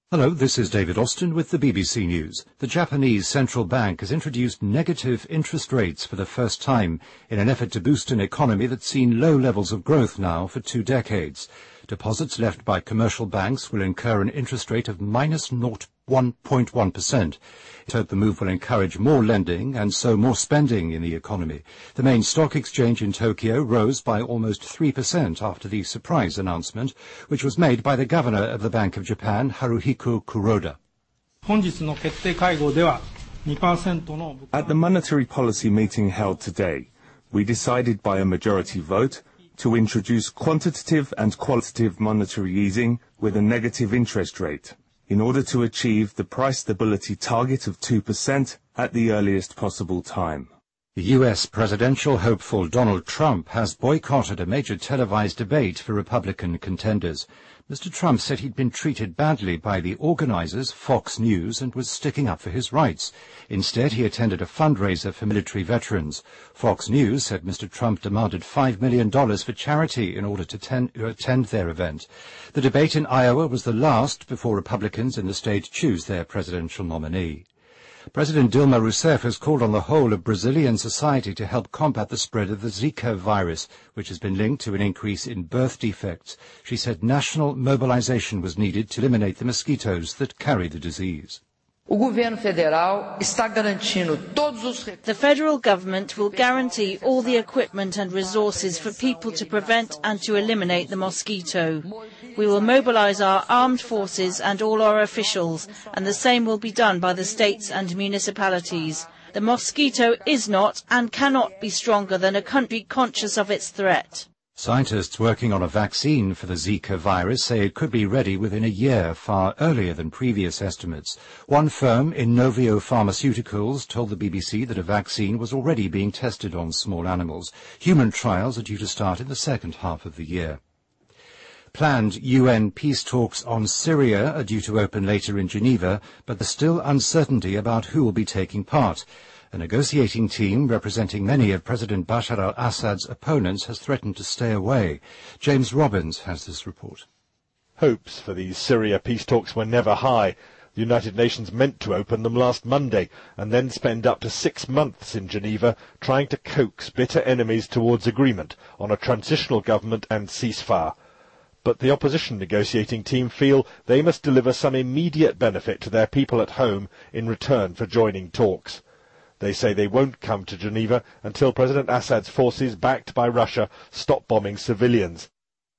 Hello, this is David Austin with the BBC News. The Japanese central bank has introduced negative interest rates for the first time in an effort to boost an economy that's seen low levels of growth now for 2 decades. Deposits left by commercial banks will incur an interest rate of minus 1.1%. It hopes the move will encourage more lending and so more spending in the economy. The main stock exchange in Tokyo rose by almost 3% after the surprise announcement, which was made by the governor of the Bank of Japan, Haruhiko Kuroda. At the monetary policy meeting held today, we decided by a majority vote to introduce quantitative and qualitative monetary easing with a negative interest rate, in order to achieve the price stability target of 2% at the earliest possible time. The U.S. presidential hopeful Donald Trump has boycotted a major televised debate for Republican contenders. Mr. Trump said he'd been treated badly by the organizers, Fox News, and was sticking up for his rights. Instead, he attended a fundraiser for military veterans. Fox News said Mr. Trump demanded $5 million for charity in order to attend their event. The debate in Iowa was the last before Republicans in the state choose their presidential nominee. President Dilma Rousseff has called on the whole of Brazilian society to help combat the spread of the Zika virus, which has been linked to an increase in birth defects. She said national mobilization was needed to eliminate the mosquitoes that carry the disease. The federal government will guarantee all the equipment and resources for people to prevent and to eliminate the mosquito. We will mobilize our armed forces and all our officials, and the same will be done by the states and municipalities. The mosquito is not and cannot be stronger than a country conscious of its threat. Scientists working on a vaccine for the Zika virus say it could be ready within a year, far earlier than previous estimates. One firm, Inovio Pharmaceuticals, told the BBC that a vaccine was already being tested on small animals. Human trials are due to start in the second half of the year. Planned UN peace talks on Syria are due to open later in Geneva, but there's still uncertainty about who will be taking part. A negotiating team representing many of President Bashar al-Assad's opponents has threatened to stay away. James Robbins has this report. Hopes for these Syria peace talks were never high. The United Nations meant to open them last Monday and then spend up to 6 months in Geneva trying to coax bitter enemies towards agreement on a transitional government and ceasefire. But the opposition negotiating team feel they must deliver some immediate benefit to their people at home in return for joining talks. They say they won't come to Geneva until President Assad's forces, backed by Russia, stop bombing civilians.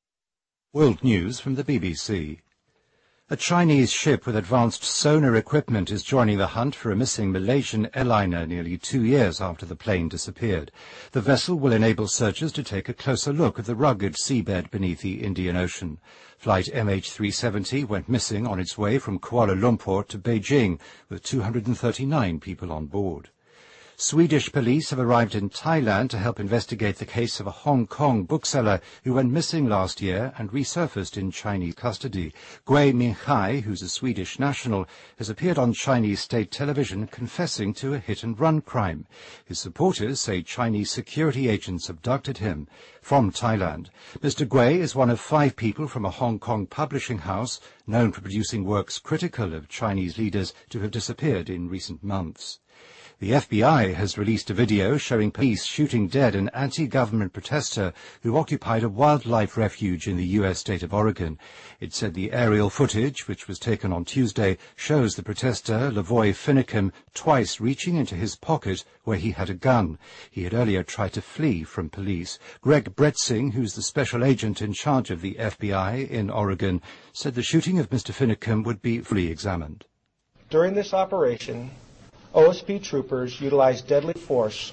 World News from the BBC. A Chinese ship with advanced sonar equipment is joining the hunt for a missing Malaysian airliner nearly 2 years after the plane disappeared. The vessel will enable searchers to take a closer look at the rugged seabed beneath the Indian Ocean. Flight MH370 went missing on its way from Kuala Lumpur to Beijing, with 239 people on board. Swedish police have arrived in Thailand to help investigate the case of a Hong Kong bookseller who went missing last year and resurfaced in Chinese custody. Gui Minhai, who's a Swedish national, has appeared on Chinese state television confessing to a hit-and-run crime. His supporters say Chinese security agents abducted him from Thailand. Mr. Gui is one of 5 people from a Hong Kong publishing house known for producing works critical of Chinese leaders to have disappeared in recent months. The FBI has released a video showing police shooting dead an anti-government protester who occupied a wildlife refuge in the U.S. state of Oregon. It said the aerial footage, which was taken on Tuesday, shows the protester, Lavoy Finicum, twice reaching into his pocket where he had a gun. He had earlier tried to flee from police. Greg Bretzing, who's the special agent in charge of the FBI in Oregon, said the shooting of Mr. Finicum would be fully examined. During this operation, OSP troopers utilized deadly force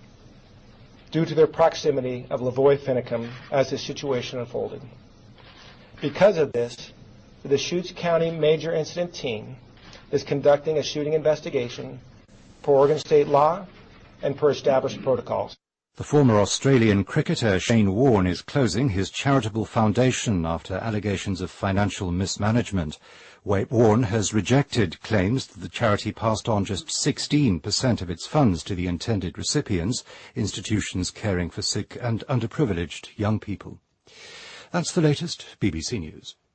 due to their proximity of Lavoy Finicum as the situation unfolded. Because of this, the Deschutes County Major Incident Team is conducting a shooting investigation per Oregon state law and per established protocols. The former Australian cricketer Shane Warne is closing his charitable foundation after allegations of financial mismanagement. Warne has rejected claims that the charity passed on just 16% of its funds to the intended recipients, institutions caring for sick and underprivileged young people. That's the latest BBC News.